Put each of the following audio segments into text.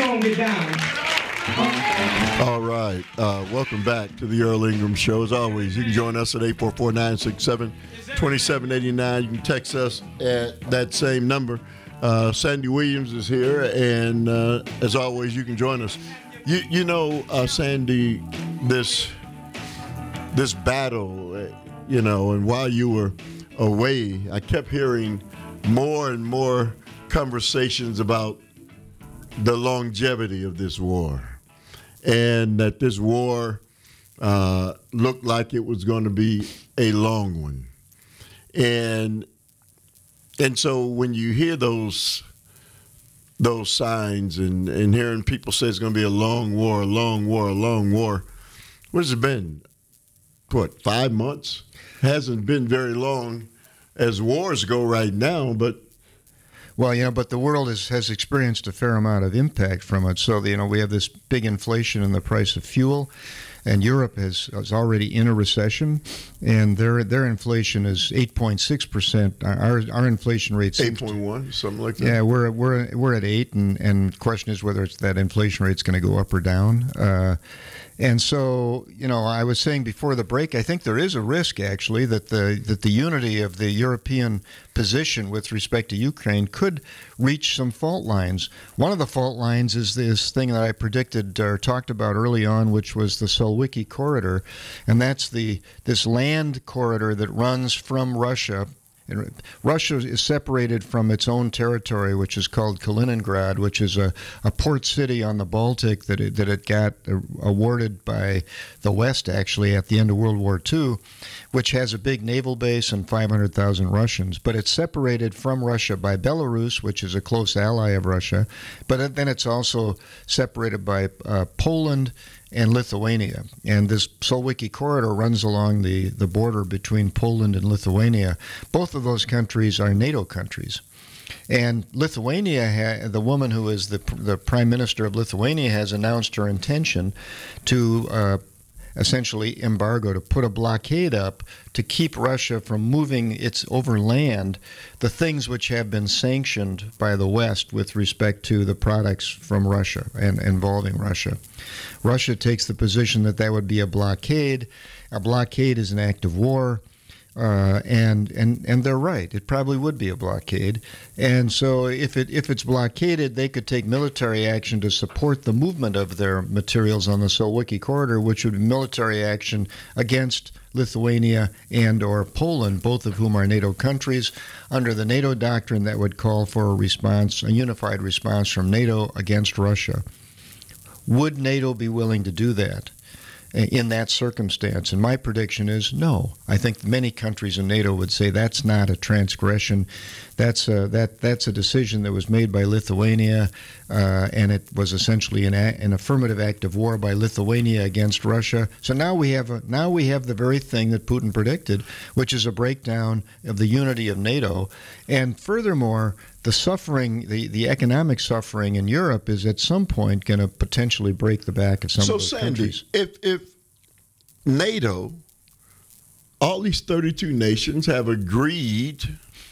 gonna get down. All right. Welcome back to the Earl Ingram Show. As always, you can join us at 844-967-2789. You can text us at that same number. Sandy Williams is here, and as always, you can join us. You know, Sandy, this battle, and while you were away, I kept hearing more and more conversations about the longevity of this war, and that this war looked like it was going to be a long one. And so when you hear those signs and hearing people say it's going to be a long war, what has it been? 5 months? Hasn't been very long as wars go right now, but well, but the world has experienced a fair amount of impact from it. So, we have this big inflation in the price of fuel, and Europe is already in a recession, and their inflation is 8.6%. Our inflation rate's 8.1, something like that. Yeah, we're at 8, and the question is whether that inflation rate's going to go up or down. And so, I was saying before the break, I think there is a risk, actually, that the unity of the European position with respect to Ukraine could reach some fault lines. One of the fault lines is this thing that I predicted or talked about early on, which was the Solwiki Corridor, and that's this land corridor that runs from Russia. And Russia is separated from its own territory, which is called Kaliningrad, which is a port city on the Baltic that it got awarded by the West, actually, at the end of World War II, which has a big naval base and 500,000 Russians. But it's separated from Russia by Belarus, which is a close ally of Russia. But then it's also separated by Poland and Lithuania. And this Solwiki Corridor runs along the border between Poland and Lithuania. Both of those countries are NATO countries. And Lithuania, the woman who is the prime minister of Lithuania, has announced her intention to essentially embargo, to put a blockade up to keep Russia from moving overland the things which have been sanctioned by the West with respect to the products from Russia and involving Russia. Russia takes the position that would be a blockade. A blockade is an act of war. And they're right. It probably would be a blockade. And so if it's blockaded, they could take military action to support the movement of their materials on the Solwiki Corridor, which would be military action against Lithuania and or Poland, both of whom are NATO countries. Under the NATO doctrine, that would call for a unified response from NATO against Russia. Would NATO be willing to do that in that circumstance? And my prediction is no. I think many countries in NATO would say that's not a transgression. That's a decision that was made by Lithuania, and it was essentially an affirmative act of war by Lithuania against Russia. So now we have the very thing that Putin predicted, which is a breakdown of the unity of NATO. And furthermore, the suffering, the economic suffering in Europe is at some point going to potentially break the back of some of those countries. So, Sandy, if NATO, all these 32 nations have agreed,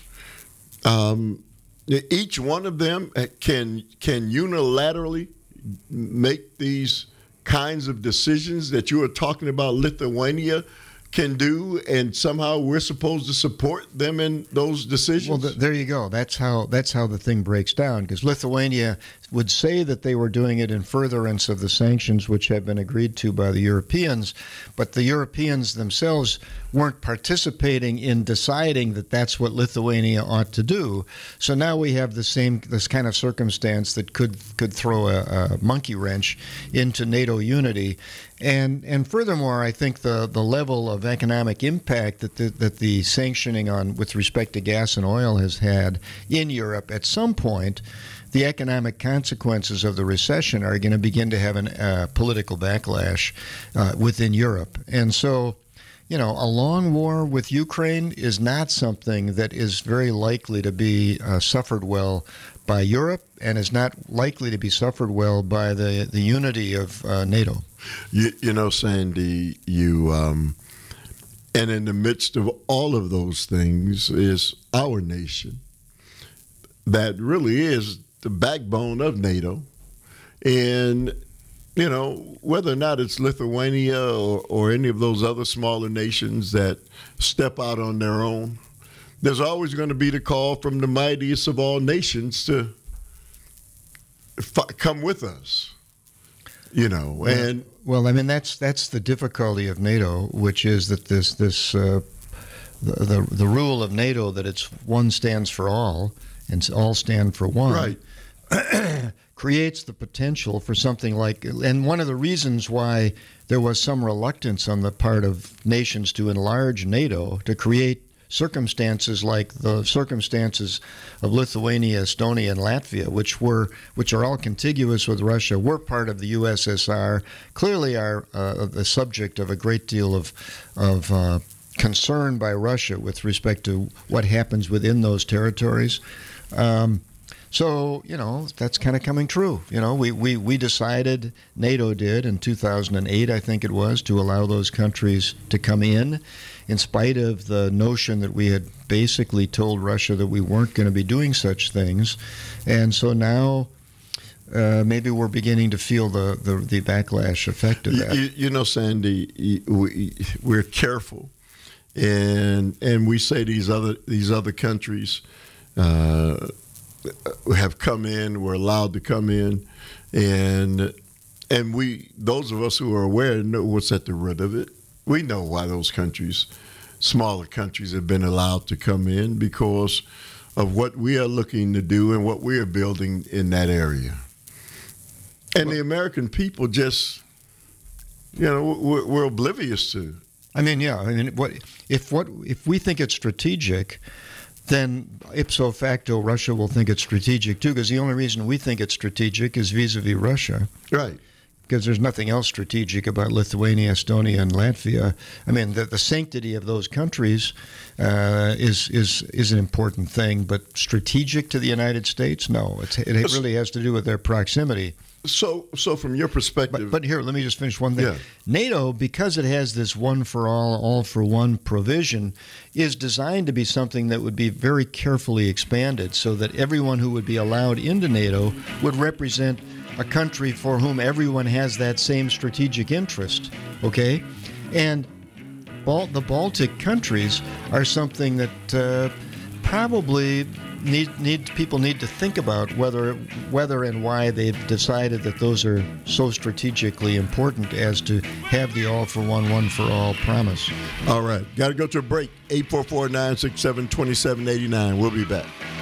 each one of them can unilaterally make these kinds of decisions that you were talking about Lithuania can do, and somehow we're supposed to support them in those decisions? Well, there you go. That's how the thing breaks down, because Lithuania would say that they were doing it in furtherance of the sanctions which have been agreed to by the Europeans, but the Europeans themselves weren't participating in deciding that that's what Lithuania ought to do. So now we have this kind of circumstance that could throw a monkey wrench into NATO unity. And furthermore, I think the level of economic impact that the sanctioning with respect to gas and oil has had in Europe, at some point, the economic consequences of the recession are going to begin to have a political backlash within Europe. And so, a long war with Ukraine is not something that is very likely to be suffered well by Europe, and is not likely to be suffered well by the unity of NATO. Sandy, and in the midst of all of those things is our nation that really is the backbone of NATO. And, whether or not it's Lithuania or any of those other smaller nations that step out on their own, there's always going to be the call from the mightiest of all nations to come with us, and well, I mean that's the difficulty of NATO, which is that the rule of NATO that it's one stands for all and all stand for one, right, creates the potential for something like, and one of the reasons why there was some reluctance on the part of nations to enlarge NATO to create circumstances like the circumstances of Lithuania, Estonia, and Latvia, which are all contiguous with Russia, were part of the USSR, clearly are the subject of a great deal of concern by Russia with respect to what happens within those territories. So, that's kind of coming true. We decided, NATO did in 2008, I think it was, to allow those countries to come in spite of the notion that we had basically told Russia that we weren't going to be doing such things. And so now maybe we're beginning to feel the backlash effect of that. Sandy, we're careful. And we say these other countries have come in, were allowed to come in, and those of us who are aware know what's at the root of it. We know why those countries, smaller countries, have been allowed to come in, because of what we are looking to do and what we are building in that area. And the American people just, we're oblivious to. I mean, yeah. I mean, if we think it's strategic, then ipso facto Russia will think it's strategic too, because the only reason we think it's strategic is vis-a-vis Russia. Right. Because there's nothing else strategic about Lithuania, Estonia, and Latvia. I mean, the sanctity of those countries is an important thing, but strategic to the United States, no. It really has to do with their proximity. So from your perspective... But here, let me just finish one thing. Yeah. NATO, because it has this one-for-all, all-for-one provision, is designed to be something that would be very carefully expanded so that everyone who would be allowed into NATO would represent a country for whom everyone has that same strategic interest, okay? And the Baltic countries are something that probably people need to think about whether and why they've decided that those are so strategically important as to have the all-for-one, one-for-all promise. All right. Got to go to a break. 844-967-2789. We'll be back.